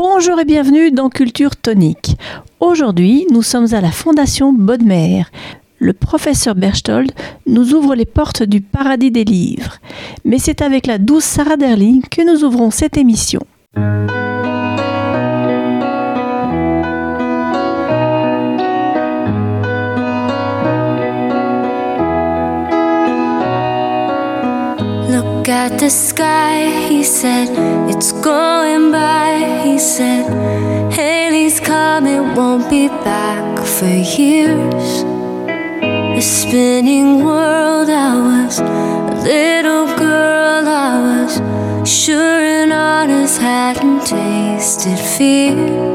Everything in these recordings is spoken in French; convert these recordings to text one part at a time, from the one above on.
Bonjour et bienvenue dans Culture Tonique. Aujourd'hui, nous sommes à la Fondation Bodmer. Le professeur Berchtold nous ouvre les portes du paradis des livres. Mais c'est avec la douce Sarah Derling que nous ouvrons cette émission. Look at the sky, he said, it's going by. He said, Haley's come, it won't be back for years. A spinning world, I was a little girl, I was sure and honest, hadn't tasted fear.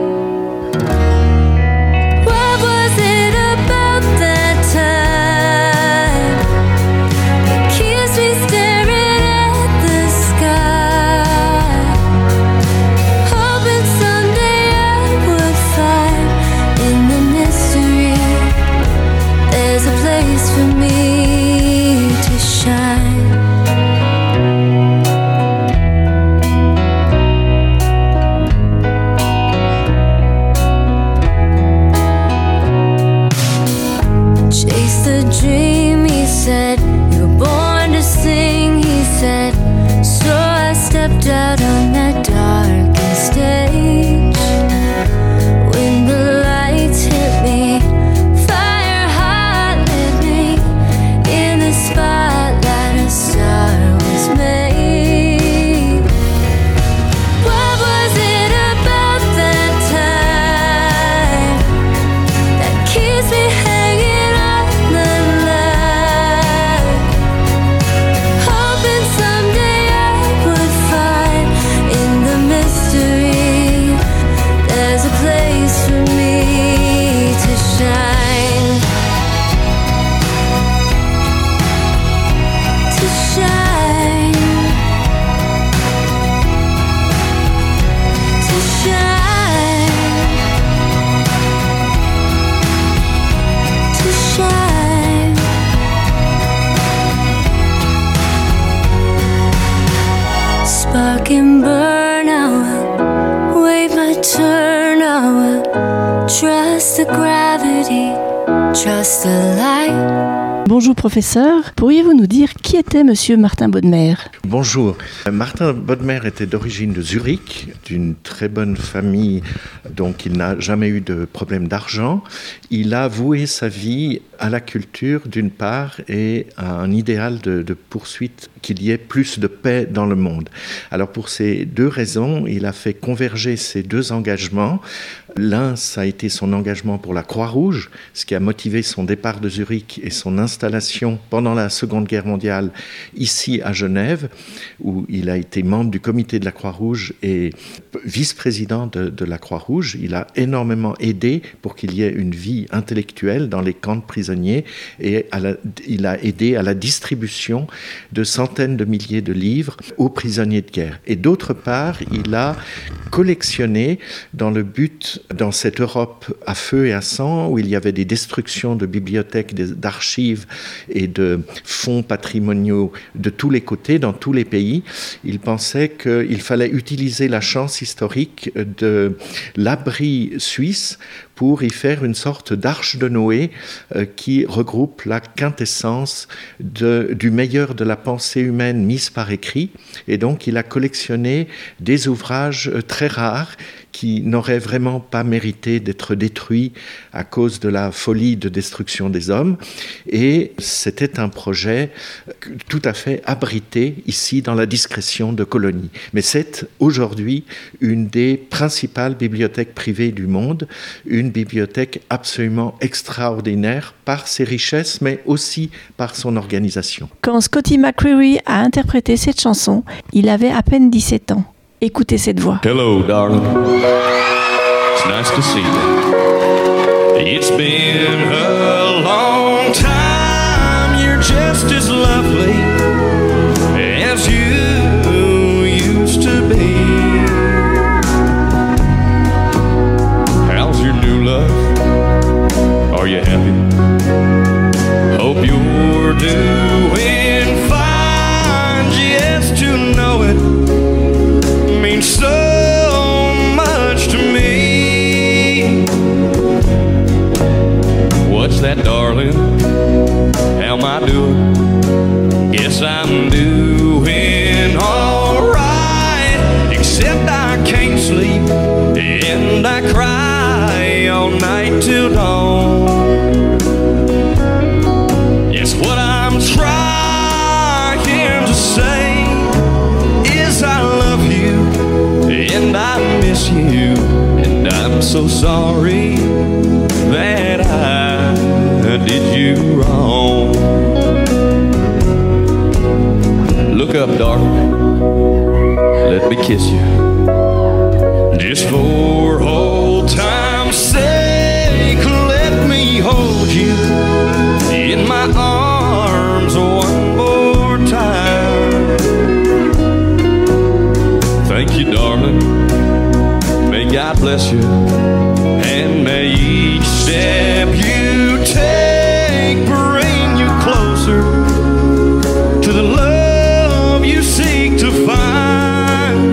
Out on that darkened stage, when the lights hit me, fire hot lit me, in the spotlight a star was made. What was it about that time that keeps me hanging on the line, hoping someday I would find in the mystery there's a place for me to shine, to shine, to shine, to shine. Spark and burn, I will wait my turn, I will trust the gravity, trust the light. Bonjour professeur, pourriez-vous nous dire qui était monsieur Martin Bodmer ? Bonjour. Martin Bodmer était d'origine de Zurich, d'une très bonne famille, donc il n'a jamais eu de problème d'argent. Il a voué sa vie à la culture d'une part et à un idéal de poursuite qu'il y ait plus de paix dans le monde. Alors pour ces deux raisons, il a fait converger ces deux engagements. L'un, ça a été son engagement pour la Croix-Rouge, ce qui a motivé son départ de Zurich et son installation pendant la Seconde Guerre mondiale ici à Genève, où il a été membre du comité de la Croix-Rouge et vice-président de la Croix-Rouge. Il a énormément aidé pour qu'il y ait une vie intellectuelle dans les camps de prisonniers et il a aidé à la distribution de centaines de milliers de livres aux prisonniers de guerre. Et d'autre part, il a collectionné dans le but, dans cette Europe à feu et à sang, où il y avait des destructions de bibliothèques, d'archives et de fonds patrimoniaux de tous les côtés, dans tous les pays, il pensait qu'il fallait utiliser la chance historique de l'abri suisse pour y faire une sorte d'arche de Noé qui regroupe la quintessence du meilleur de la pensée humaine mise par écrit. Et donc, il a collectionné des ouvrages très rares qui n'auraient vraiment pas mérité d'être détruits à cause de la folie de destruction des hommes. Et c'était un projet tout à fait abrité ici dans la discrétion de Colonie. Mais c'est aujourd'hui une des principales bibliothèques privées du monde, une bibliothèque absolument extraordinaire par ses richesses, mais aussi par son organisation. Quand Scotty McCreery a interprété cette chanson, il avait à peine 17 ans. Écoutez cette voix. Hello, darling. It's nice to see you. It's been a long time. You're just as lovely as you used to be. How's your new love? Are you happy? Hope you're doing fine. Just to know it means so much sleep, and I cry all night till dawn. Yes, what I'm trying to say is I love you and I miss you, and I'm so sorry that I did you wrong. Look up, darling, let me kiss you, just for old time's sake. Let me hold you in my arms one more time. Thank you, darling, may God bless you, and may each step you take bring you closer to the love you seek to find.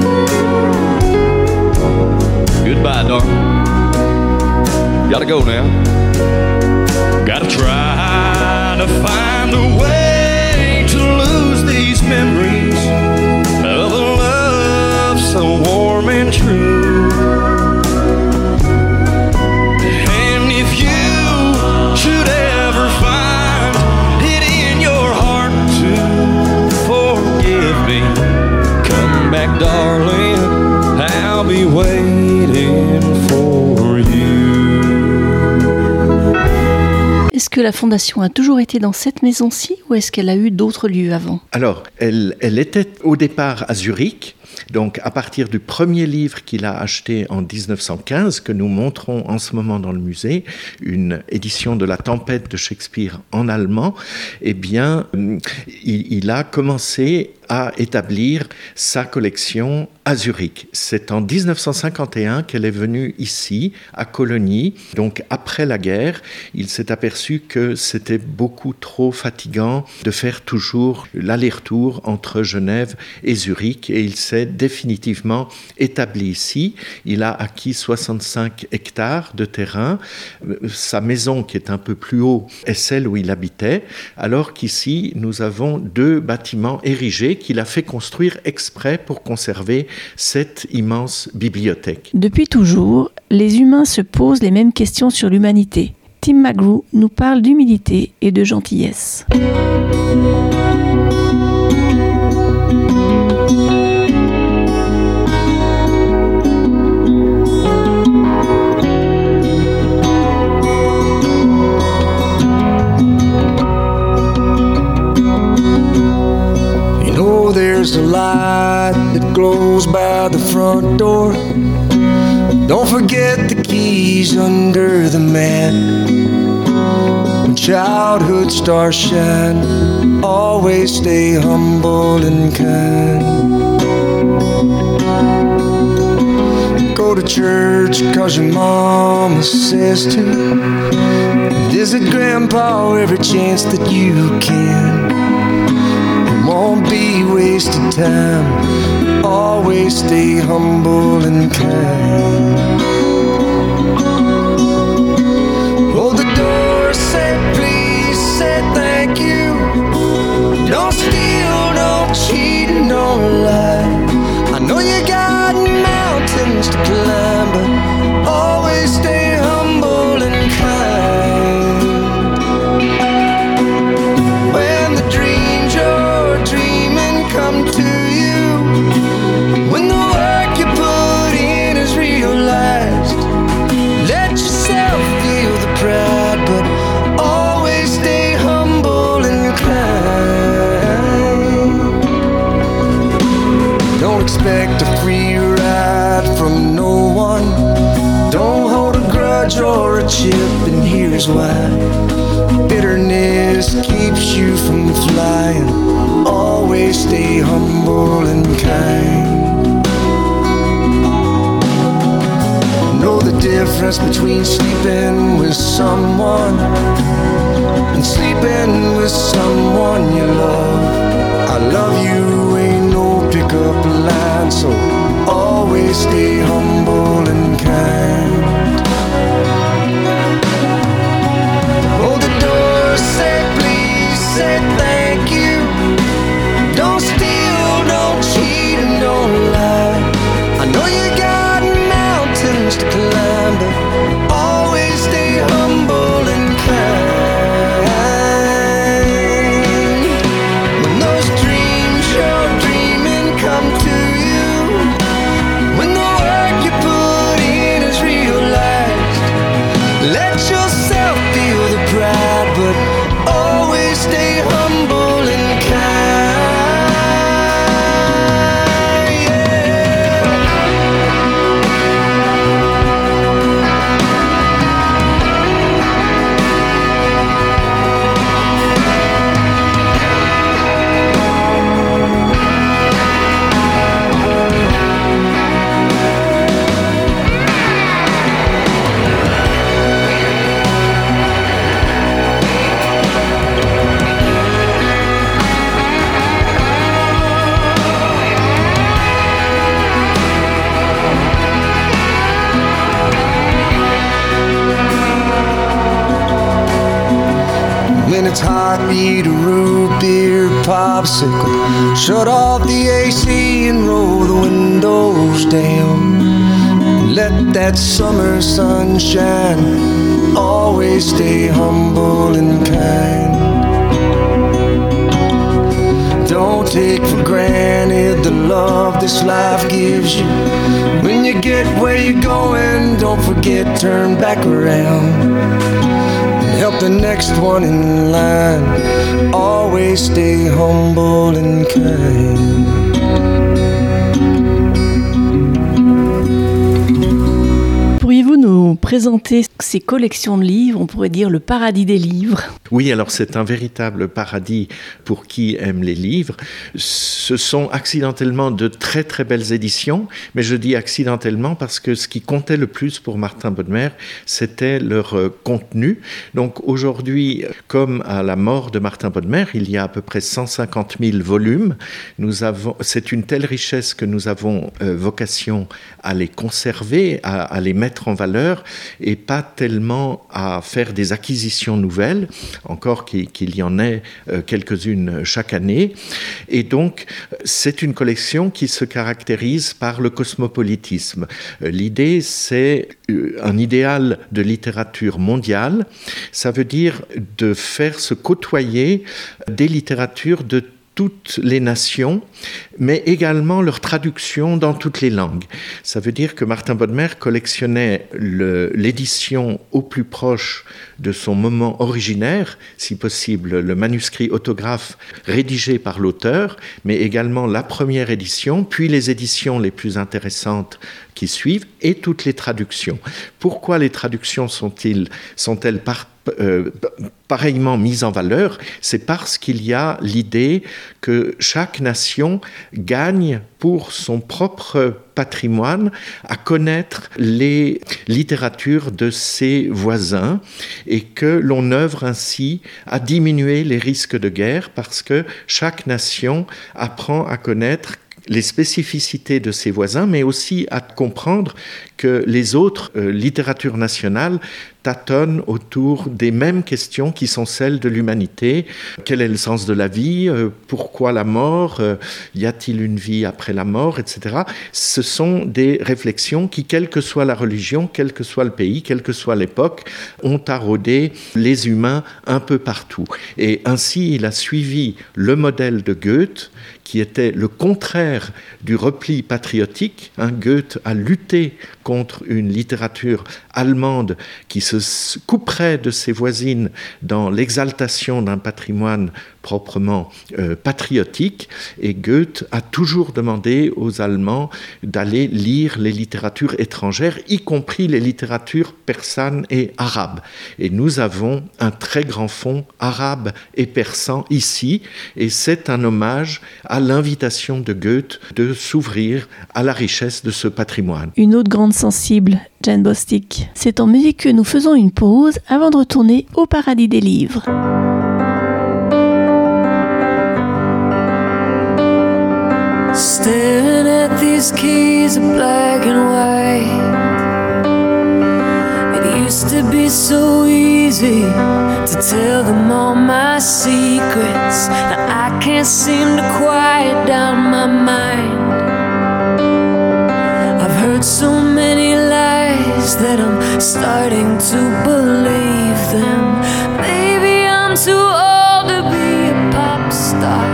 Goodbye, darling. Gotta go now. Gotta try to find a way to lose these memories of a love so warm and true. And if you should ever find it in your heart to forgive me, come back, darling, I'll be waiting for you. Est-ce que la Fondation a toujours été dans cette maison-ci ou est-ce qu'elle a eu d'autres lieux avant? Alors, elle était au départ à Zurich. Donc, à partir du premier livre qu'il a acheté en 1915, que nous montrons en ce moment dans le musée, une édition de La Tempête de Shakespeare en allemand, eh bien, il a commencé à établir sa collection à Zurich. C'est en 1951 qu'elle est venue ici, à Colonie. Donc, après la guerre, il s'est aperçu que c'était beaucoup trop fatigant de faire toujours l'aller-retour entre Genève et Zurich, et il s'est définitivement établi ici. Il a acquis 65 hectares de terrain. Sa maison, qui est un peu plus haut, est celle où il habitait, alors qu'ici, nous avons 2 bâtiments érigés qu'il a fait construire exprès pour conserver cette immense bibliothèque. Depuis toujours, les humains se posent les mêmes questions sur l'humanité. Tim McGrew nous parle d'humilité et de gentillesse. There's a light that glows by the front door. Don't forget the keys under the mat. When childhood stars shine, always stay humble and kind. Go to church 'cause your mama says to. Visit grandpa every chance that you can. Won't be wasted time. Always stay humble and kind. Hold the door, say please, say thank you. Don't steal, don't cheat, and don't lie. I know you got mountains to climb, but always stay humble and kind. When the dreams you're dreaming come to you, when the work you put in is realized, let yourself feel the pride, but always stay humble and kind. Don't expect a free ride from no one. Don't hold a grudge or a chip, and here's why. Bitterness keeps you from flying. Always stay humble and kind. Know the difference between sleeping with someone and sleeping with someone you love. I love you ain't no pickup line, so always stay humble and kind. Hold the door, say please, say thank you. Don't steal, don't cheat, and don't lie. I know you got When it's hot, eat a root beer popsicle. Shut off the AC and roll the windows down. Let that summer sun shine. Always stay humble and kind. Don't take for granted the love this life gives you. When you get where you're going, don't forget, turn back around and help the next one in line. Always stay humble and kind. Pourriez-vous nous présenter ces collections de livres, on pourrait dire le paradis des livres? Oui, alors c'est un véritable paradis pour qui aime les livres. Ce sont accidentellement de très très belles éditions, mais je dis accidentellement parce que ce qui comptait le plus pour Martin Bodmer, c'était leur contenu. Donc aujourd'hui, comme à la mort de Martin Bodmer, il y a à peu près 150 000 volumes. C'est une telle richesse que nous avons vocation à les conserver, à les mettre en valeur et pas tellement à faire des acquisitions nouvelles, encore qu'il y en ait quelques-unes chaque année. Et donc, c'est une collection qui se caractérise par le cosmopolitisme. L'idée, c'est un idéal de littérature mondiale. Ça veut dire de faire se côtoyer des littératures de toutes les nations, mais également leur traduction dans toutes les langues. Ça veut dire que Martin Bodmer collectionnait l'édition au plus proche de son moment originaire, si possible le manuscrit autographe rédigé par l'auteur, mais également la première édition, puis les éditions les plus intéressantes qui suivent et toutes les traductions. Pourquoi les traductions sont-elles pareillement mises en valeur? C'est parce qu'il y a l'idée que chaque nation gagne pour son propre patrimoine à connaître les littératures de ses voisins et que l'on œuvre ainsi à diminuer les risques de guerre parce que chaque nation apprend à connaître les spécificités de ses voisins, mais aussi à comprendre que les autres littératures nationales tâtonnent autour des mêmes questions qui sont celles de l'humanité. Quel est le sens de la vie? Pourquoi la mort? Y a-t-il une vie après la mort? Etc. Ce sont des réflexions qui, quelle que soit la religion, quel que soit le pays, quelle que soit l'époque, ont taraudé les humains un peu partout. Et ainsi, il a suivi le modèle de Goethe, qui était le contraire du repli patriotique. Goethe a lutté contre une littérature allemande qui se couperait de ses voisines dans l'exaltation d'un patrimoine proprement patriotique. Et Goethe a toujours demandé aux Allemands d'aller lire les littératures étrangères, y compris les littératures persanes et arabes. Et nous avons un très grand fonds arabe et persan ici, et c'est un hommage à l'invitation de Goethe de s'ouvrir à la richesse de ce patrimoine. Une autre grande sensible, Jane Bostick. C'est en musique que nous faisons une pause avant de retourner au paradis des livres. Staring at these keys of black and white. It used to be so easy to tell them all my secrets. Now I can't seem to quiet down my mind. I've heard so many lies that I'm starting to believe them. Maybe I'm too old to be a pop star.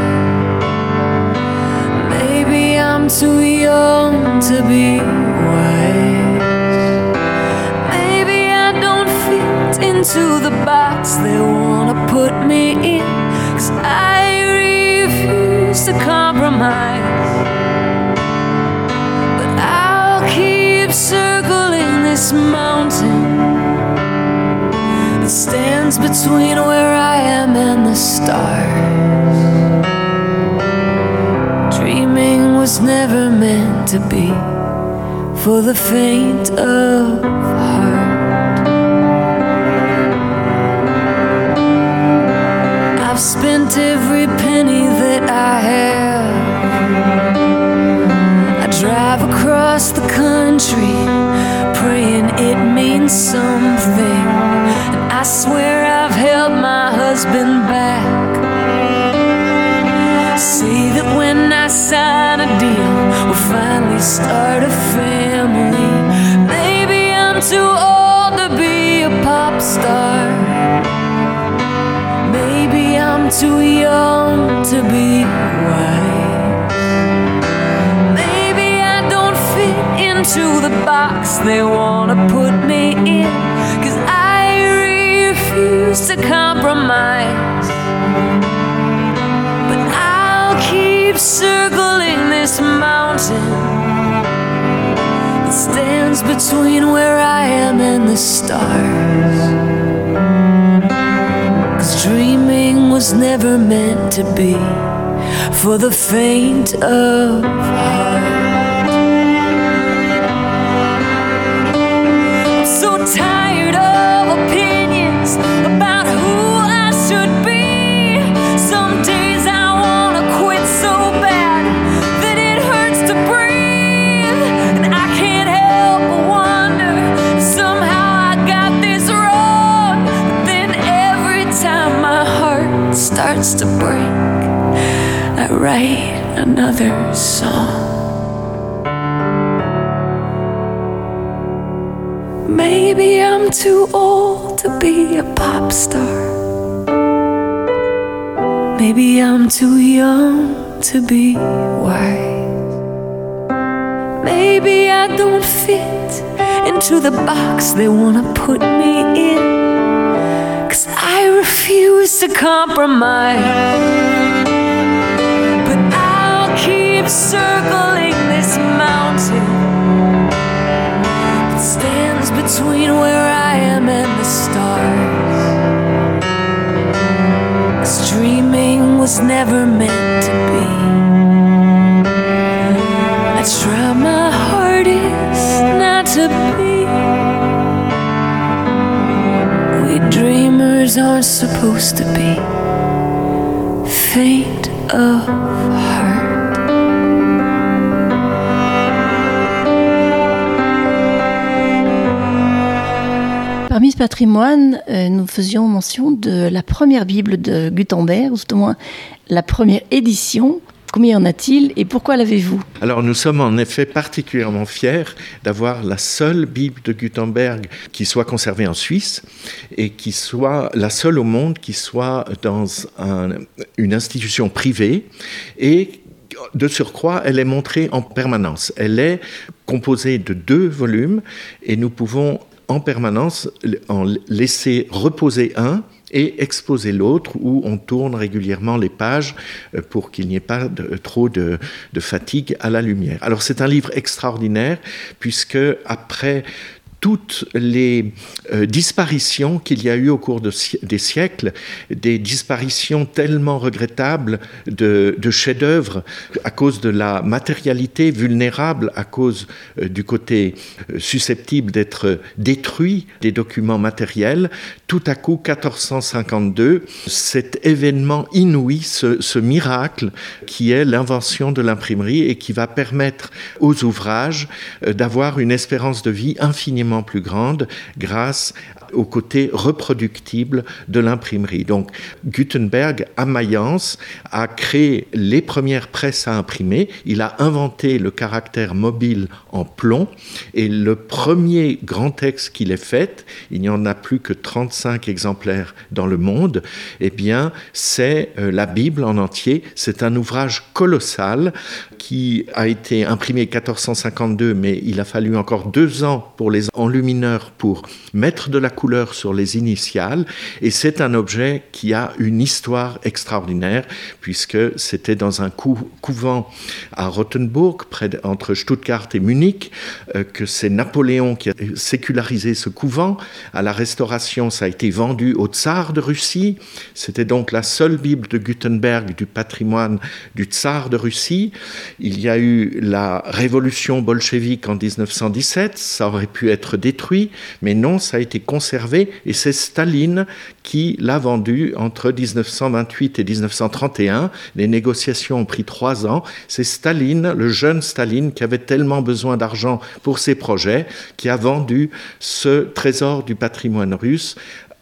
Maybe I'm too young to be wise. Maybe I don't fit into the box they wanna put me in, 'cause I refuse to compromise. But I'll keep circling this mountain that stands between where I am and the stars. Dreaming was never meant to be for the faint of heart. I've spent every penny that I have. I drive across the country praying it means something. And I swear I've held my husband husband back. Say that when I sign a deal, we'll finally start a family. Maybe I'm too old to be a pop star. Maybe I'm too young to be wise. Maybe I don't fit into the box they wanna put me in, 'cause I refuse to compromise. But I'll keep circling this mountain that stands between where I am and the stars. 'Cause dreaming was never meant to be for the faint of heart. I'm so tired of opinions about who I should be. Some days I wanna quit so bad that it hurts to breathe. And I can't help but wonder, somehow I got this wrong. But then every time my heart starts to break, I write another song. Maybe I'm too old to be a pop star. Maybe I'm too young to be wise. Maybe I don't fit into the box they wanna put me in, 'cause I refuse to compromise. But I'll keep circling this mountain that stands between where I am and the stars. 'Cause dreaming was never meant to be. I try my hardest not to be. We dreamers aren't supposed to be faint of heart. Parmi ce patrimoine, nous faisions mention de la première Bible de Gutenberg, ou tout au moins la première édition. Combien en a-t-il et pourquoi l'avez-vous ? Alors nous sommes en effet particulièrement fiers d'avoir la seule Bible de Gutenberg qui soit conservée en Suisse et qui soit la seule au monde qui soit dans une institution privée, et de surcroît, elle est montrée en permanence. Elle est composée de 2 volumes et nous pouvons en permanence en laisser reposer un et exposer l'autre, où on tourne régulièrement les pages pour qu'il n'y ait pas trop de fatigue à la lumière. Alors c'est un livre extraordinaire puisque après toutes les disparitions qu'il y a eu au cours des siècles, des disparitions tellement regrettables de chefs-d'œuvre à cause de la matérialité vulnérable, à cause du côté susceptible d'être détruit des documents matériels. Tout à coup, 1452, cet événement inouï, ce miracle qui est l'invention de l'imprimerie et qui va permettre aux ouvrages d'avoir une espérance de vie infiniment plus grande grâce au côté reproductible de l'imprimerie. Donc Gutenberg, à Mayence, a créé les premières presses à imprimer. Il a inventé le caractère mobile en plomb, et le premier grand texte qu'il ait fait, il n'y en a plus que 35 exemplaires dans le monde, eh bien c'est la Bible en entier. C'est un ouvrage colossal qui a été imprimé en 1452, mais il a fallu encore 2 ans pour les enlumineurs pour mettre de la couleur sur les initiales, et c'est un objet qui a une histoire extraordinaire puisque c'était dans un couvent à Rothenburg, entre Stuttgart et Munich, que c'est Napoléon qui a sécularisé ce couvent. À la Restauration, ça a été vendu au tsar de Russie. C'était donc la seule Bible de Gutenberg du patrimoine du tsar de Russie. Il y a eu la révolution bolchevique en 1917, ça aurait pu être détruit, mais non, ça a été conservé, et c'est Staline qui l'a vendu entre 1928 et 1931. Les négociations ont pris 3 ans. C'est Staline, le jeune Staline, qui avait tellement besoin d'argent pour ses projets, qui a vendu ce trésor du patrimoine russe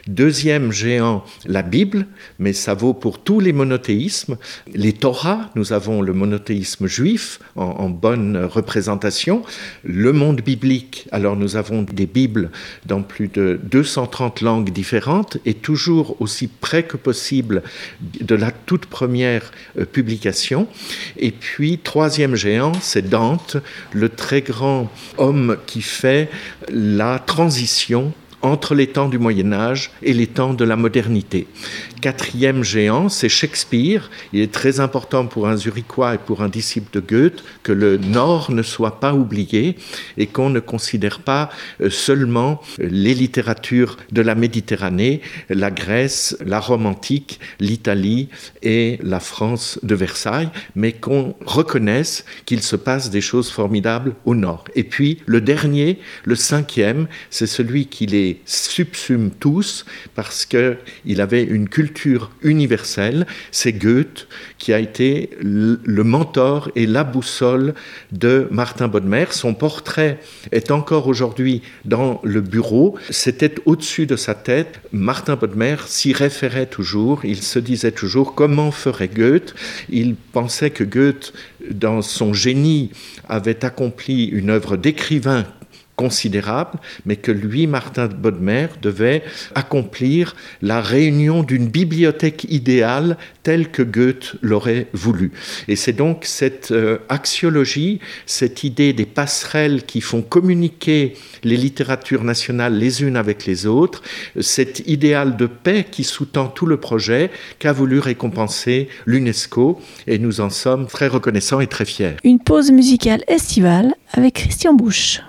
Deuxième géant, la Bible, mais ça vaut pour tous les monothéismes. Les Torahs, nous avons le monothéisme juif en bonne représentation. Le monde biblique, alors nous avons des Bibles dans plus de 230 langues différentes et toujours aussi près que possible de la toute première publication. Et puis, troisième géant, c'est Dante, le très grand homme qui fait la transition entre les temps du Moyen-Âge et les temps de la modernité. Quatrième géant, c'est Shakespeare. Il est très important pour un Zurichois et pour un disciple de Goethe que le Nord ne soit pas oublié et qu'on ne considère pas seulement les littératures de la Méditerranée, la Grèce, la Rome antique, l'Italie et la France de Versailles, mais qu'on reconnaisse qu'il se passe des choses formidables au Nord. Et puis le dernier, le cinquième, c'est celui qui les subsume tous parce qu'il avait une culture universelle, c'est Goethe qui a été le mentor et la boussole de Martin Bodmer. Son portrait est encore aujourd'hui dans le bureau. C'était au-dessus de sa tête. Martin Bodmer s'y référait toujours. Il se disait toujours comment ferait Goethe. Il pensait que Goethe, dans son génie, avait accompli une œuvre d'écrivain considérable, mais que lui, Martin Bodmer, devait accomplir la réunion d'une bibliothèque idéale telle que Goethe l'aurait voulu. Et c'est donc cette axiologie, cette idée des passerelles qui font communiquer les littératures nationales les unes avec les autres, cet idéal de paix qui sous-tend tout le projet qu'a voulu récompenser l'UNESCO, et nous en sommes très reconnaissants et très fiers. Une pause musicale estivale avec Christian Busch.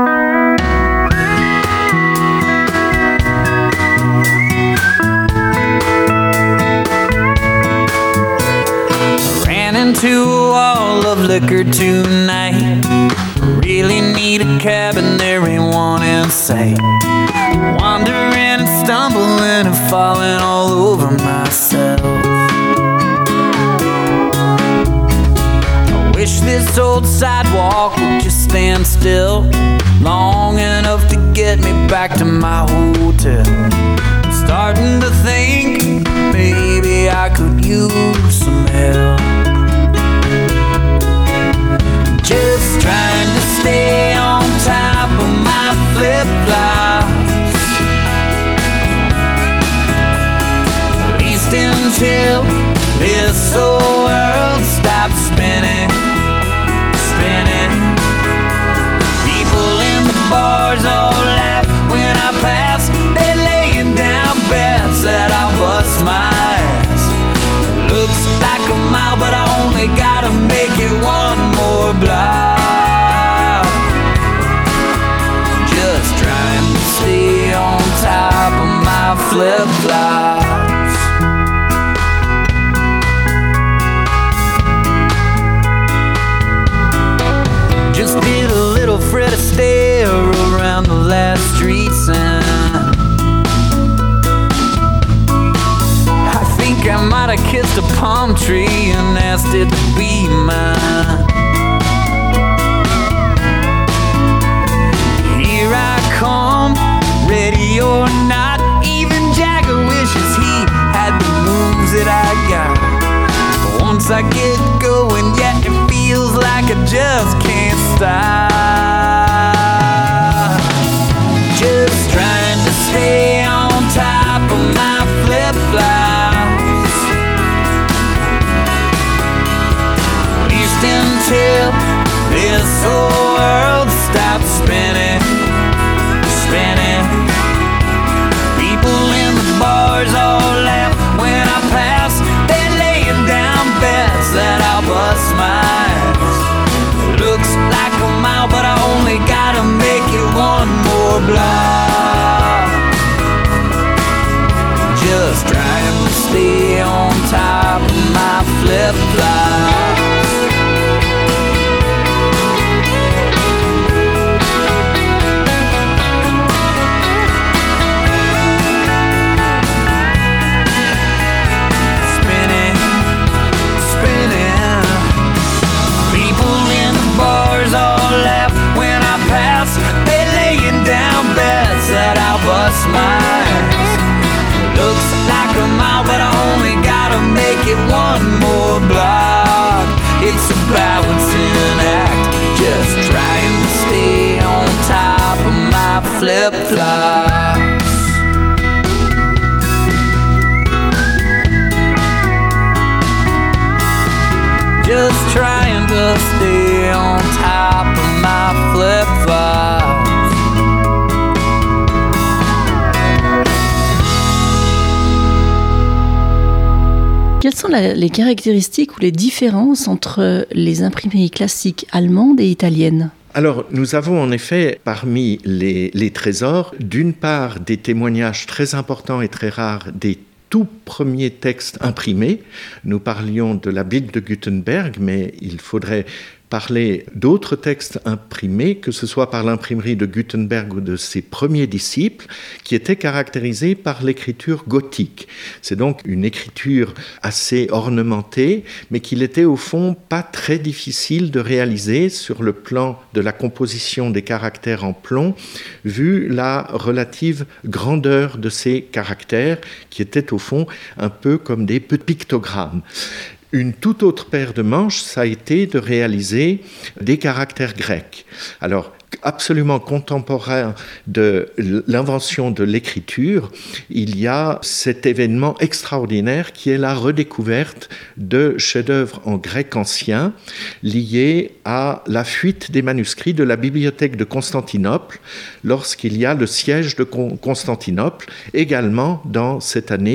Ran into a wall of liquor tonight. Really need a cabin, there ain't one in sight. Wandering and stumbling and falling all over myself. Wish this old sidewalk would just stand still long enough to get me back to my hotel. I'm starting to think maybe I could use some help. Just trying to stay on top of my flip-flops, at least until this whole world stops spinning. People in the bars all laugh when I pass. They're laying down bets that I'll bust my ass. Looks like a mile, but I only gotta make it one more block. Just trying to stay on top of my flip-flops. Just did a little Fred Astaire around the last street sign. I think I might have kissed a palm tree and asked it to be mine. Here I come, ready or not. Even Jagger wishes he had the moves that I got. But once I get going, yeah, it feels like I just can't stop. Just trying to stay on top of my flip-flops, at least until this whole world stops spinning, spinning. People in the bars all laugh when I pass. They're laying down bets that I'll bust my ass. Looks like a mile, but I only gotta make it one more block. Just trying to stay on top of my flip-flops. Spinning, spinning. People in the bars all laugh when I pass. They're laying down bets that I'll bust my ass. flip-flops. Just trying to stay on top of my flip-flops. Quelles sont les caractéristiques ou les différences entre les imprimeries classiques allemandes et italiennes ? Alors, nous avons en effet parmi les trésors, d'une part, des témoignages très importants et très rares des tout premiers textes imprimés. Nous parlions de la Bible de Gutenberg, mais il faudrait parler d'autres textes imprimés, que ce soit par l'imprimerie de Gutenberg ou de ses premiers disciples, qui étaient caractérisés par l'écriture gothique. C'est donc une écriture assez ornementée, mais qu'il était au fond pas très difficile de réaliser sur le plan de la composition des caractères en plomb, vu la relative grandeur de ces caractères, qui étaient au fond un peu comme des petits pictogrammes. Une toute autre paire de manches, ça a été de réaliser des caractères grecs. Alors, absolument contemporain de l'invention de l'écriture, il y a cet événement extraordinaire qui est la redécouverte de chefs-d'œuvre en grec ancien liés à la fuite des manuscrits de la bibliothèque de Constantinople lorsqu'il y a le siège de Constantinople, également dans cette année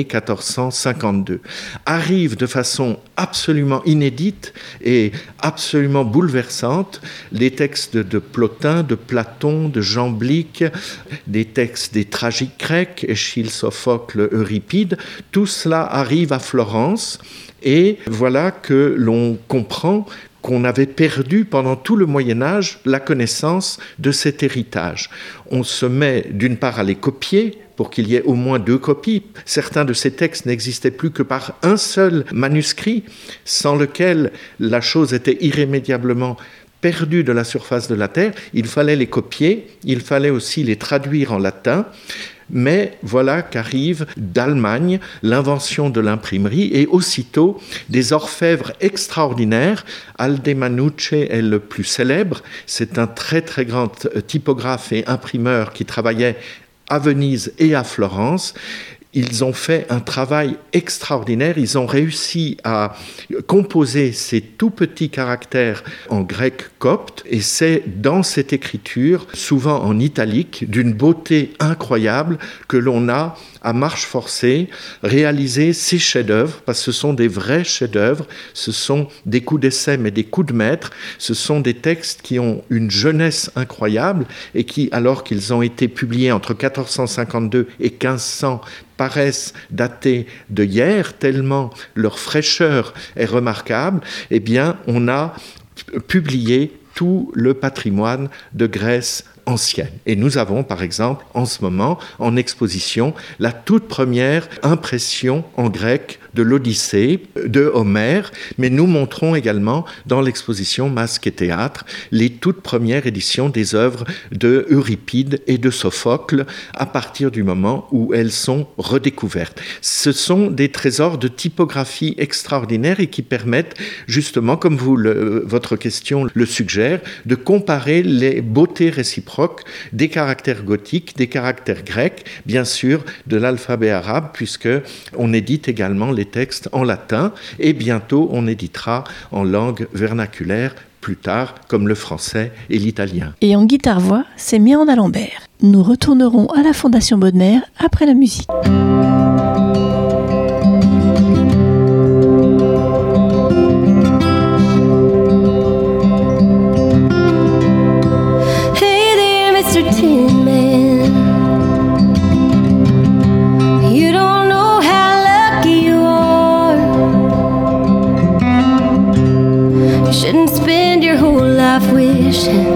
1452. Arrivent de façon absolument inédite et absolument bouleversante les textes de Plotin, de Platon, de Jamblique, des textes des tragiques grecs, Échille, Sophocle, Euripide. Tout cela arrive à Florence et voilà que l'on comprend qu'on avait perdu pendant tout le Moyen-Âge la connaissance de cet héritage. On se met d'une part à les copier, pour qu'il y ait au moins 2 copies. Certains de ces textes n'existaient plus que par un seul manuscrit, sans lequel la chose était irrémédiablement perdue de la surface de la Terre. Il fallait les copier, il fallait aussi les traduire en latin. Mais voilà qu'arrive d'Allemagne l'invention de l'imprimerie et aussitôt des orfèvres extraordinaires. Aldemanucci est le plus célèbre. C'est un très très grand typographe et imprimeur qui travaillait à Venise et à Florence. Ils ont fait un travail extraordinaire. Ils ont réussi à composer ces tout petits caractères en grec copte. Et c'est dans cette écriture, souvent en italique, d'une beauté incroyable, que l'on a, à marche forcée, réalisé ces chefs-d'œuvre, parce que ce sont des vrais chefs-d'œuvre. Ce sont des coups d'essai, mais des coups de maître. Ce sont des textes qui ont une jeunesse incroyable et qui, alors qu'ils ont été publiés entre 1452 et 1500, paraissent datés de hier, tellement leur fraîcheur est remarquable, eh bien, on a publié tout le patrimoine de Grèce ancienne. Et nous avons, par exemple, en ce moment, en exposition, la toute première impression en grec de l'Odyssée de Homère, mais nous montrons également dans l'exposition Masque et théâtre les toutes premières éditions des œuvres de Euripide et de Sophocle à partir du moment où elles sont redécouvertes. Ce sont des trésors de typographie extraordinaires et qui permettent justement, comme votre question le suggère, de comparer les beautés réciproques des caractères gothiques, des caractères grecs, bien sûr de l'alphabet arabe, puisque on édite également les textes en latin et bientôt on éditera en langue vernaculaire plus tard, comme le français et l'italien. Et en guitare-voix, c'est Miranda Lambert. Nous retournerons à la Fondation Bodmer après la musique. Shouldn't spend your whole life wishing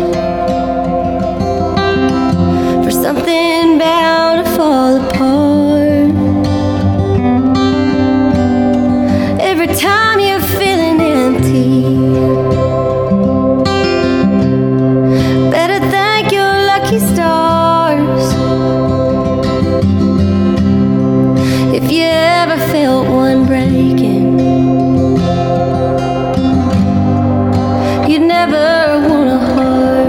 for something bound to fall apart. Every time you're feeling empty, better thank your lucky stars. If you ever felt one breaking, never want a heart.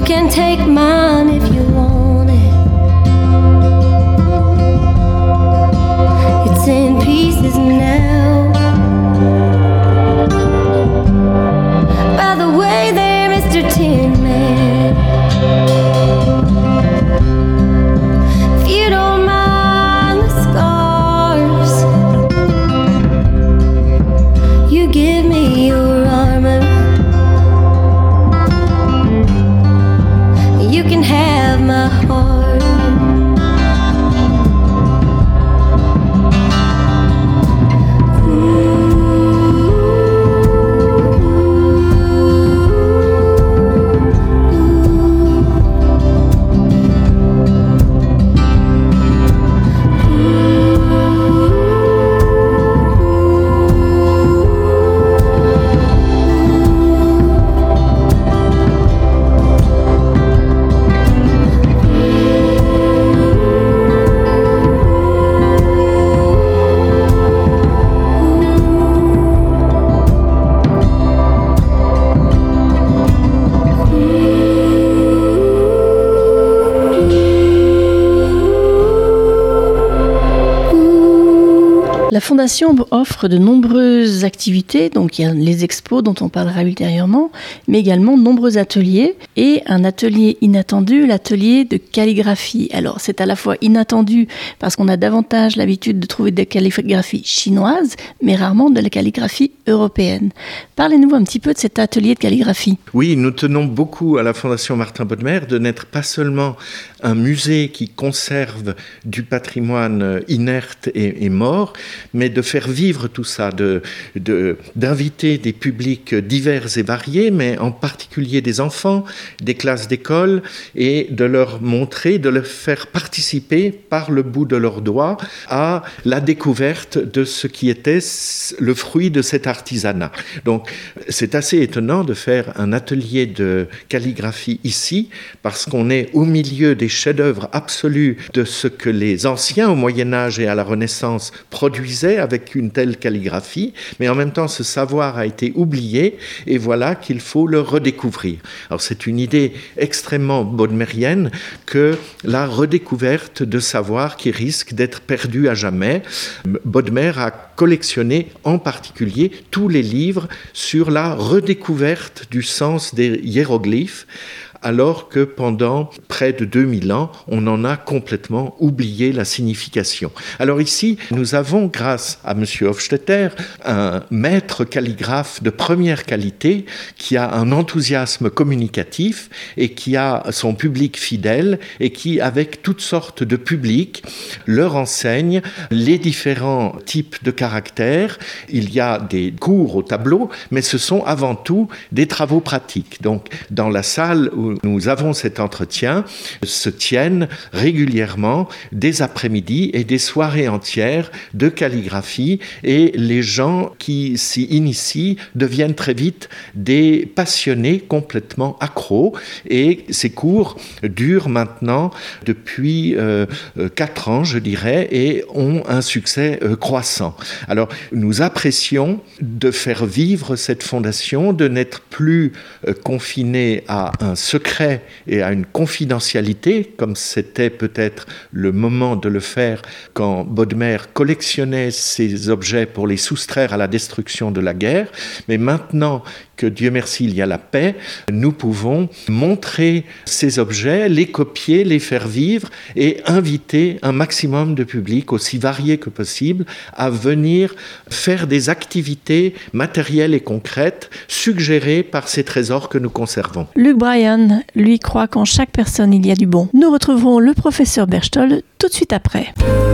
can take mine if you want it. It's in pieces now. By the way there, Mr. Tin Man, if you don't mind the scars, you give me your armor. You can have my heart. La Fondation offre de nombreuses activités, donc il y a les expos dont on parlera ultérieurement, mais également de nombreux ateliers et un atelier inattendu, l'atelier de calligraphie. Alors c'est à la fois inattendu parce qu'on a davantage l'habitude de trouver des calligraphies chinoises, mais rarement de la calligraphie européenne. Parlez-nous un petit peu de cet atelier de calligraphie. Oui, nous tenons beaucoup à la Fondation Martin Bodmer de n'être pas seulement un musée qui conserve du patrimoine inerte et mort, mais de faire vivre tout ça, d'inviter des publics divers et variés, mais en particulier des enfants, des classes d'école, et de leur montrer, de leur faire participer par le bout de leurs doigts à la découverte de ce qui était le fruit de cet artisanat. Donc, c'est assez étonnant de faire un atelier de calligraphie ici, parce qu'on est au milieu des chefs-d'œuvre absolus de ce que les anciens au Moyen-Âge et à la Renaissance produisaient avec une telle calligraphie, mais en même temps ce savoir a été oublié et voilà qu'il faut le redécouvrir. Alors c'est une idée extrêmement bodmerienne que la redécouverte de savoir qui risque d'être perdu à jamais. Bodmer a collectionné en particulier tous les livres sur la redécouverte du sens des hiéroglyphes, alors que pendant près de 2000 ans, on en a complètement oublié la signification. Alors ici, nous avons, grâce à M. Hofstetter, un maître calligraphe de première qualité qui a un enthousiasme communicatif et qui a son public fidèle et qui, avec toutes sortes de publics, leur enseigne les différents types de caractères. Il y a des cours au tableau, mais ce sont avant tout des travaux pratiques. Donc, dans la salle où nous avons cet entretien, se tiennent régulièrement des après-midi et des soirées entières de calligraphie et les gens qui s'y initient deviennent très vite des passionnés complètement accros et ces cours durent maintenant depuis 4 ans, je dirais, et ont un succès croissant. Alors, nous apprécions de faire vivre cette fondation, de n'être plus confinés à un secret et à une confidentialité, comme c'était peut-être le moment de le faire quand Bodmer collectionnait ces objets pour les soustraire à la destruction de la guerre. Mais maintenant que, Dieu merci, il y a la paix, nous pouvons montrer ces objets, les copier, les faire vivre et inviter un maximum de public, aussi varié que possible, à venir faire des activités matérielles et concrètes suggérées par ces trésors que nous conservons. Luke Bryan, lui, croit qu'en chaque personne il y a du bon. Nous retrouverons le professeur Berchtold tout de suite après.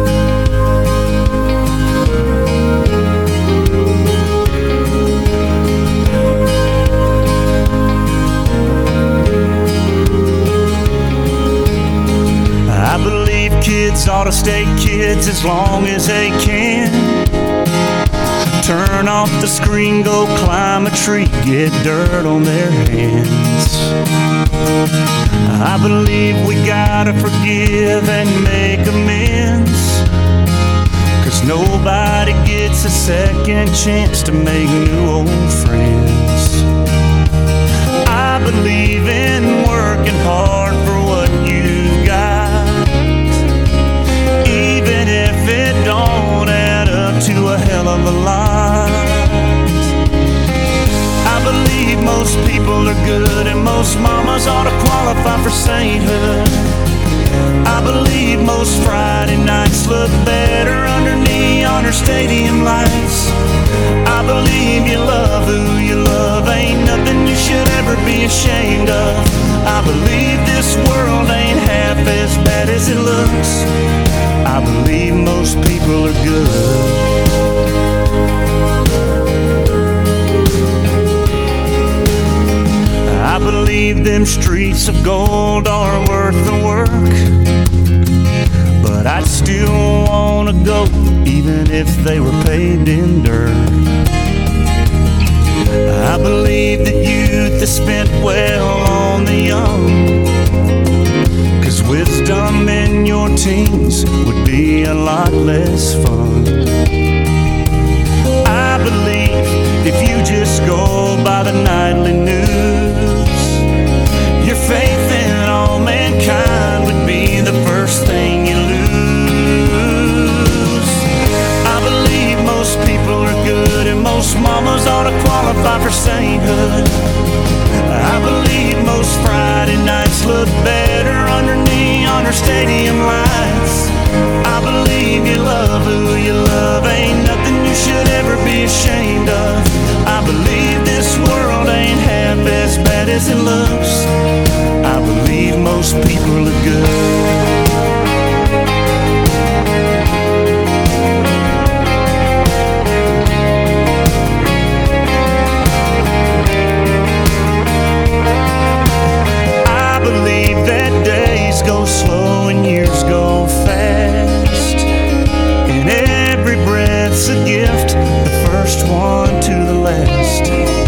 I believe kids ought to stay kids as long as they can. Turn off the screen, go climb a tree, get dirt on their hands. I believe we gotta forgive and make amends, 'cause nobody gets a second chance to make new old friends. I believe in working good, and most mamas ought to qualify for sainthood. I believe most Friday nights look better under neon or stadium lights. I believe you love who you love, ain't nothing you should ever be ashamed of. I believe this world ain't half as bad as it looks. I believe most people are good. I believe them streets of gold are worth the work, but I'd still wanna go even if they were paved in dirt. I believe that youth is spent well on the young, 'cause wisdom in your teens would be a lot less fun. I believe if you just go by the nightly news, your faith in all mankind would be the first thing you lose. I believe most people are good, and most mamas ought to qualify for sainthood. I believe most Friday nights look better under neon or stadium lights. I believe you love who you love, ain't nothing you should ever be ashamed of. I believe this world ain't half as bad as it looks. I believe most people are good. I believe that days go slow and years go fast, and every breath's a gift, the first one to the last.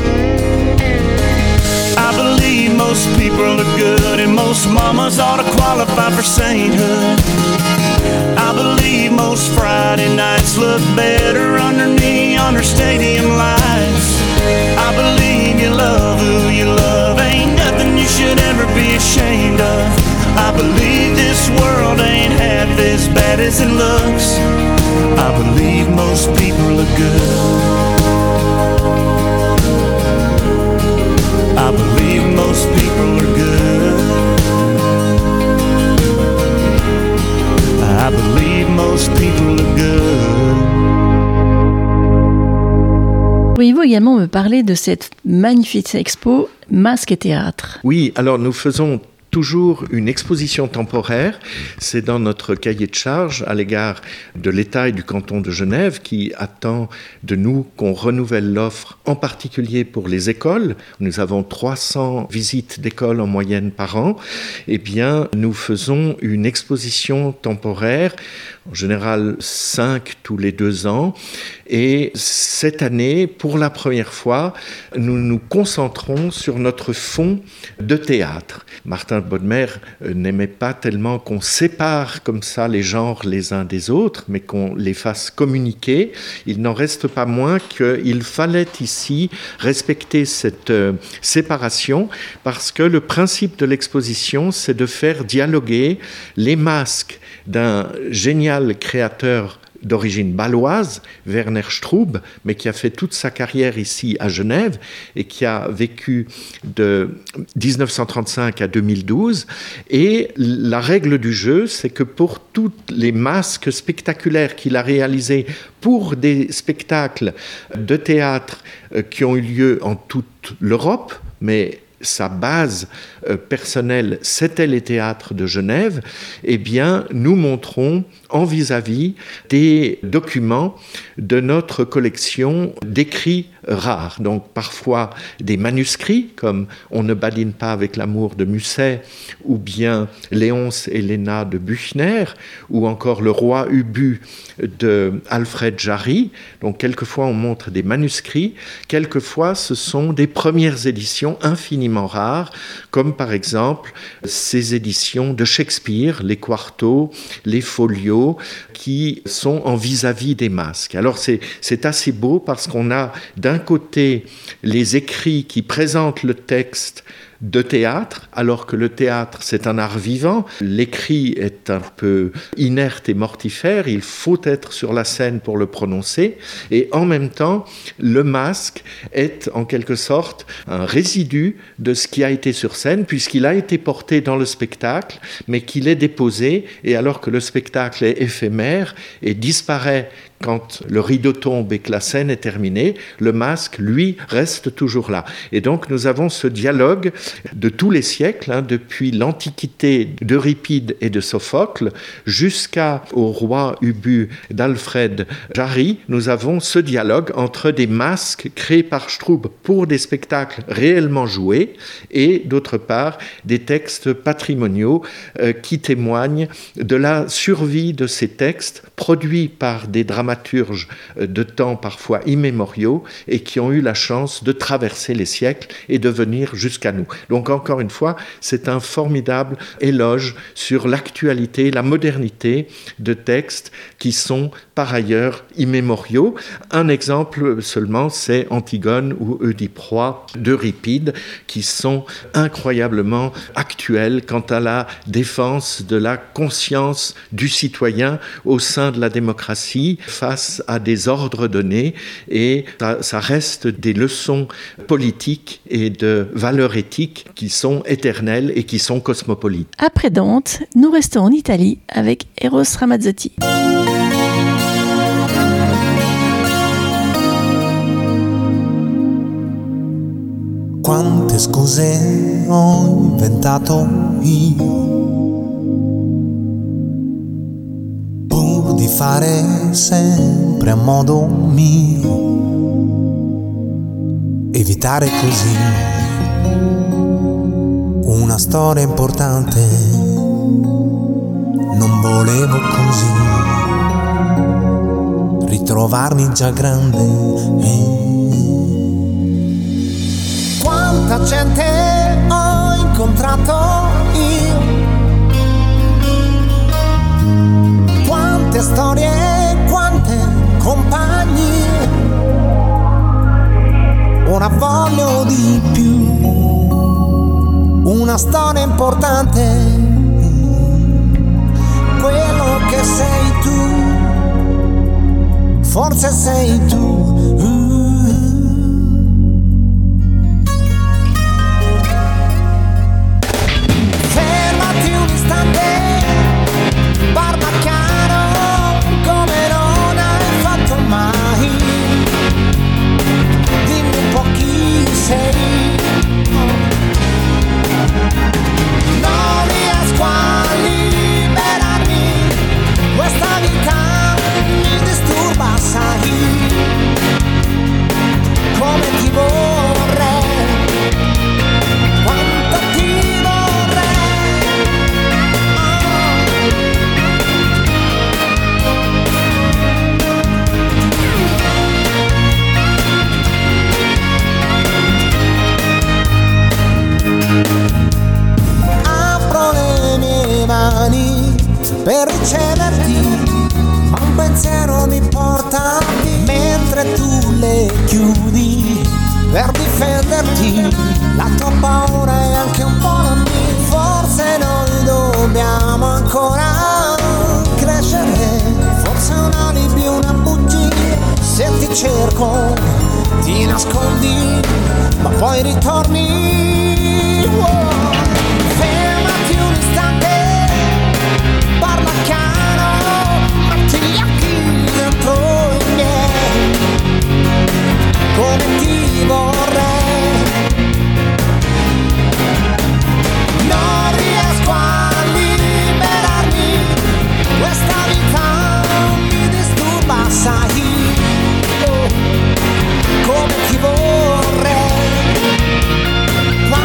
I believe most people are good, and most mamas ought to qualify for sainthood. I believe most Friday nights look better under neon or stadium lights. I believe you love who you love, ain't nothing you should ever be ashamed of. I believe this world ain't half as bad as it looks. I believe most people are good. I believe most people are good. I believe most people are good. Pourriez-vous également me parler de cette magnifique expo Masques et théâtre? Oui, alors nous faisons toujours une exposition temporaire. C'est dans notre cahier de charge à l'égard de l'État et du canton de Genève qui attend de nous qu'on renouvelle l'offre, en particulier pour les écoles. Nous avons 300 visites d'écoles en moyenne par an. Eh bien, nous faisons une exposition temporaire, en général 5 tous les 2 ans. Et cette année, pour la première fois, nous nous concentrons sur notre fonds de théâtre. Martin Bodmer n'aimait pas tellement qu'on sépare comme ça les genres les uns des autres, mais qu'on les fasse communiquer. Il n'en reste pas moins qu'il fallait ici respecter cette séparation, parce que le principe de l'exposition, c'est de faire dialoguer les masques d'un génial créateur d'origine bâloise, Werner Straub, mais qui a fait toute sa carrière ici à Genève et qui a vécu de 1935 à 2012. Et la règle du jeu, c'est que pour tous les masques spectaculaires qu'il a réalisés pour des spectacles de théâtre qui ont eu lieu en toute l'Europe, mais sa base personnelle, c'était les théâtres de Genève, eh bien, nous montrons en vis-à-vis des documents de notre collection d'écrits rares. Donc, parfois des manuscrits, comme On ne badine pas avec l'amour de Musset, ou bien Léonce et Léna de Büchner, ou encore Le roi Ubu de Alfred Jarry. Donc, quelquefois, on montre des manuscrits, quelquefois, ce sont des premières éditions infiniment rares, comme par exemple ces éditions de Shakespeare, les quartos, les folios, qui sont en vis-à-vis des masques. Alors c'est assez beau parce qu'on a d'un côté les écrits qui présentent le texte de théâtre, alors que le théâtre, c'est un art vivant. L'écrit est un peu inerte et mortifère, il faut être sur la scène pour le prononcer, et en même temps, le masque est en quelque sorte un résidu de ce qui a été sur scène, puisqu'il a été porté dans le spectacle, mais qu'il est déposé, et alors que le spectacle est éphémère et disparaît quand le rideau tombe et que la scène est terminée, le masque, lui, reste toujours là. Et donc, nous avons ce dialogue de tous les siècles, depuis l'Antiquité d'Euripide et de Sophocle jusqu'au roi Ubu d'Alfred Jarry. Nous avons ce dialogue entre des masques créés par Strub pour des spectacles réellement joués et, d'autre part, des textes patrimoniaux qui témoignent de la survie de ces textes produits par des dramaturges de temps parfois immémoriaux et qui ont eu la chance de traverser les siècles et de venir jusqu'à nous. Donc encore une fois, c'est un formidable éloge sur l'actualité, la modernité de textes qui sont par ailleurs immémoriaux. Un exemple seulement, c'est Antigone ou Oedipe-Roi d'Euripide, qui sont incroyablement actuels quant à la défense de la conscience du citoyen au sein de la démocratie face à des ordres donnés, et ça reste des leçons politiques et de valeurs éthiques qui sont éternelles et qui sont cosmopolites. Après Dante, nous restons en Italie avec Eros Ramazzotti. Quante scuse ho inventato io pur di fare sempre a modo mio, evitare così una storia importante. Non volevo così ritrovarmi già grande. Quanta gente ho incontrato io, quante storie, quante compagnie, ora voglio di più, una storia importante, quello che sei tu, forse sei tu. Parla chiaro come non hai fatto mai, dimmi un po' chi sei. Non riesco a liberarmi, questa vita mi disturba, sai, come ti vorrei, quanto ti vorrei. Apro le mie mani per riceverti, ma un pensiero mi porta via, mentre tu le chiudi per difenderti. La tua paura è anche un po' la mia. Forse noi dobbiamo ancora crescere, forse un alibi, una bugia. Se ti cerco ti nascondi, ma poi ritorni. Fermati un istante, parla chiaro, metti gli occhi dentro i miei, come ti vorrei. Non riesco a liberarmi, questa vita mi disturba, sai, come ti vorrei.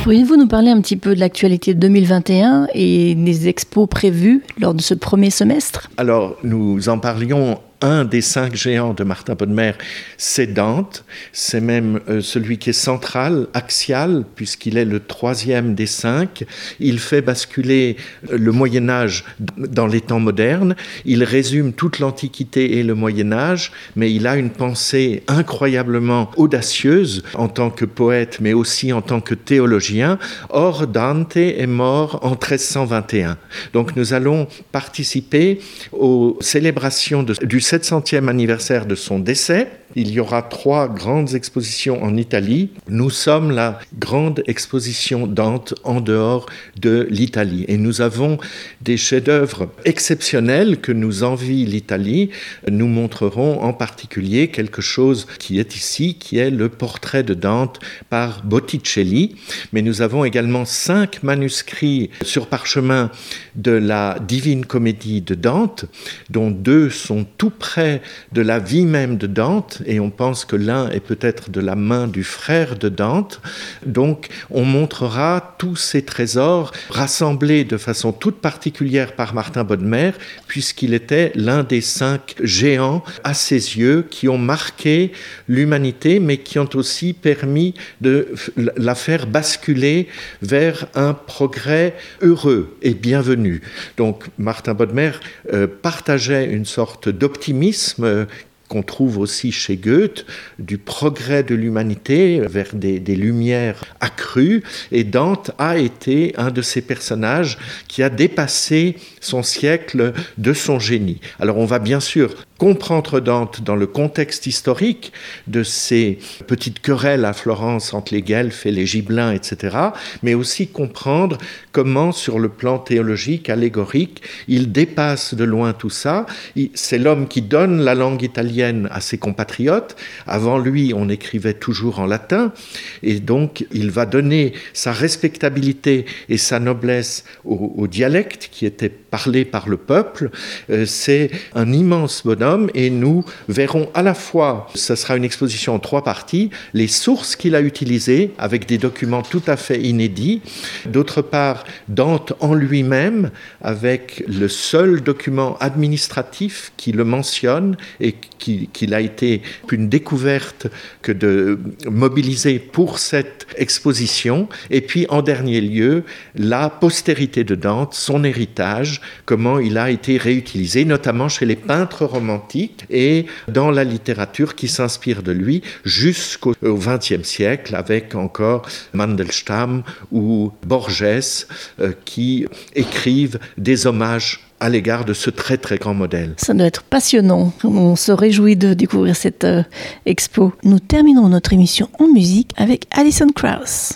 Pourriez-vous nous parler un petit peu de l'actualité 2021 et des expos prévues lors de ce premier semestre? Alors, nous en parlions. Un des 5 géants de Martin Bodmer, c'est Dante. C'est même celui qui est central, axial, puisqu'il est le 3e des 5. Il fait basculer le Moyen-Âge dans les temps modernes. Il résume toute l'Antiquité et le Moyen-Âge, mais il a une pensée incroyablement audacieuse en tant que poète, mais aussi en tant que théologien. Or, Dante est mort en 1321. Donc, nous allons participer aux célébrations du 700e anniversaire de son décès. Il y aura 3 grandes expositions en Italie. Nous sommes la grande exposition Dante en dehors de l'Italie. Et nous avons des chefs-d'œuvre exceptionnels que nous envie l'Italie. Nous montrerons en particulier quelque chose qui est ici, qui est le portrait de Dante par Botticelli. Mais nous avons également 5 manuscrits sur parchemin de la Divine Comédie de Dante, dont 2 sont tout près de la vie même de Dante, et on pense que l'un est peut-être de la main du frère de Dante. Donc, on montrera tous ces trésors rassemblés de façon toute particulière par Martin Bodmer, puisqu'il était l'un des 5 géants à ses yeux qui ont marqué l'humanité, mais qui ont aussi permis de la faire basculer vers un progrès heureux et bienvenu. Donc, Martin Bodmer partageait une sorte d'optimisme qu'on trouve aussi chez Goethe, du progrès de l'humanité vers des lumières accrues. Et Dante a été un de ces personnages qui a dépassé son siècle de son génie. Alors on va bien sûr comprendre Dante dans le contexte historique de ces petites querelles à Florence entre les Guelfes et les Gibelins, etc., mais aussi comprendre comment, sur le plan théologique, allégorique, il dépasse de loin tout ça. C'est l'homme qui donne la langue italienne à ses compatriotes. Avant lui, on écrivait toujours en latin, et donc il va donner sa respectabilité et sa noblesse au dialecte qui était parlé par le peuple. C'est un immense bonhomme, et nous verrons à la fois, ce sera une exposition en 3 parties, les sources qu'il a utilisées avec des documents tout à fait inédits. D'autre part, Dante en lui-même, avec le seul document administratif qui le mentionne et qu'il a été une découverte que de mobiliser pour cette exposition. Et puis, en dernier lieu, la postérité de Dante, son héritage, comment il a été réutilisé, notamment chez les peintres romantiques et dans la littérature qui s'inspire de lui jusqu'au XXe siècle, avec encore Mandelstam ou Borges qui écrivent des hommages à l'égard de ce très très grand modèle. Ça doit être passionnant. On se réjouit de découvrir cette expo. Nous terminons notre émission en musique avec Alison Krauss.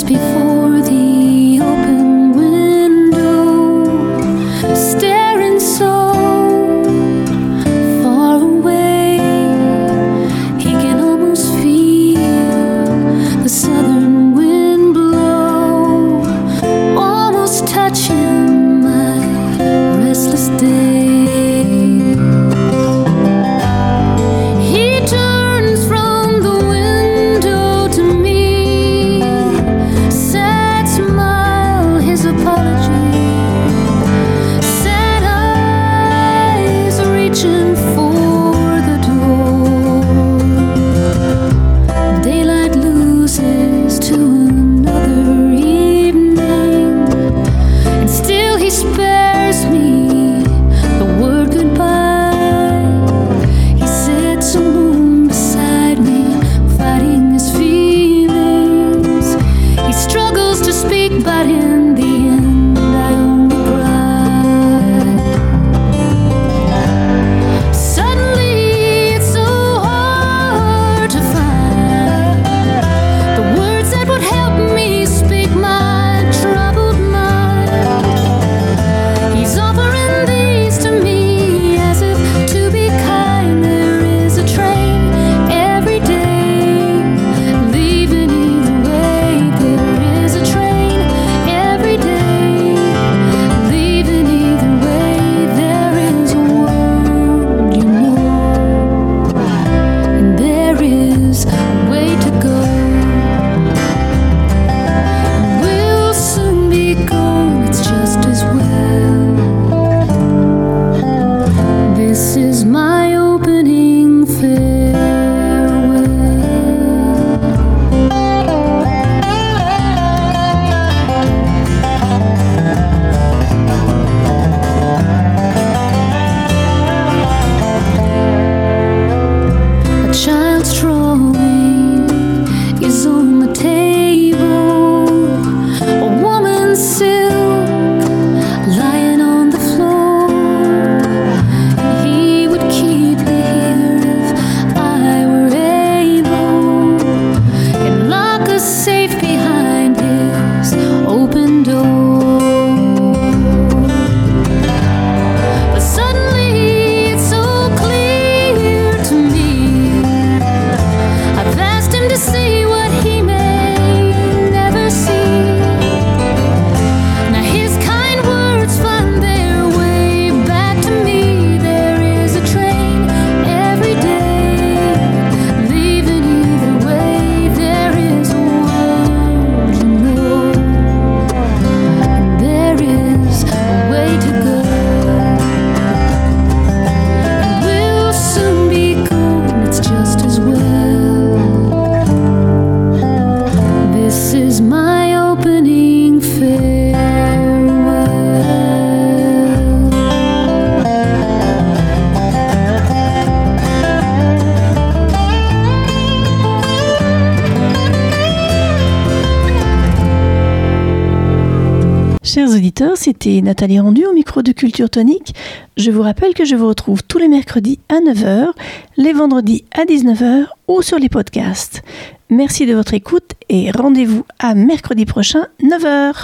Before the open window, staring roses on the table, a woman's silk lying on the floor. And he would keep me here if I were able, and lock us safe behind his open door. But suddenly it's so clear to me, I've asked him to see what he may never see. Now his kind words find their way back to me. There is a train every day, leaving either way. There is a world, you know, and there is a way to go. And we'll soon be gone, it's just as well. This is my opening farewell. Chers auditeurs, c'était Nathalie Rendu au micro de Culture Tonique. Je vous rappelle que je vous retrouve tous les mercredis à 9h, les vendredis à 19h ou sur les podcasts. Merci de votre écoute et rendez-vous à mercredi prochain, 9h.